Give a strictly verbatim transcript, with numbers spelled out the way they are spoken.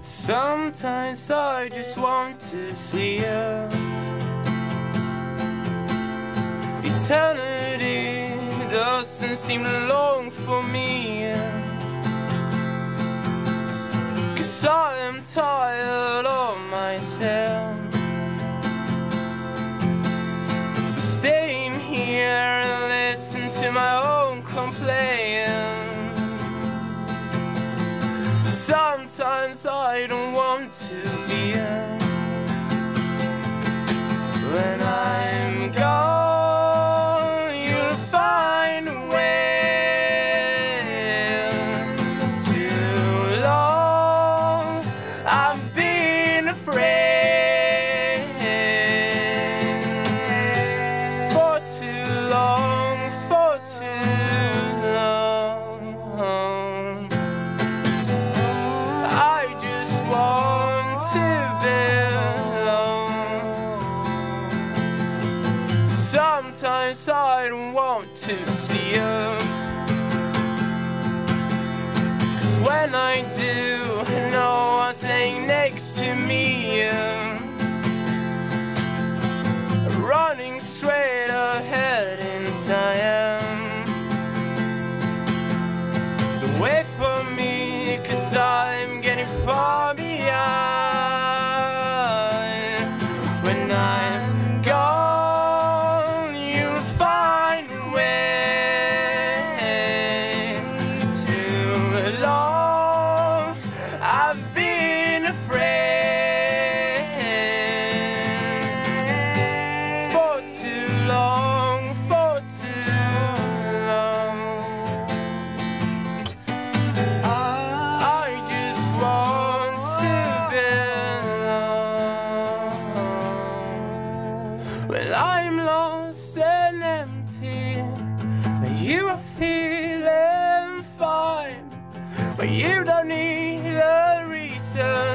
Sometimes I just want to sleep. Eternity doesn't seem long for me, 'cause I am tired of myself, staying here and listen to my own complaint. Sometimes I don't want to be here. When I'm gone, you'll find a way. Too long I've been afraid. For too long, for too long. I just want to belong. Sometimes I don't want to sleep, 'cause when I do, no one's laying next to me, running straight ahead in time. Don't wait for me, 'cause I'm getting far behind. When I'm gone, you'll find a way. Too long I've been afraid. For too long, for too long. I just want to belong. When I'm lost and empty, when you are feeling fine, when you don't need a reason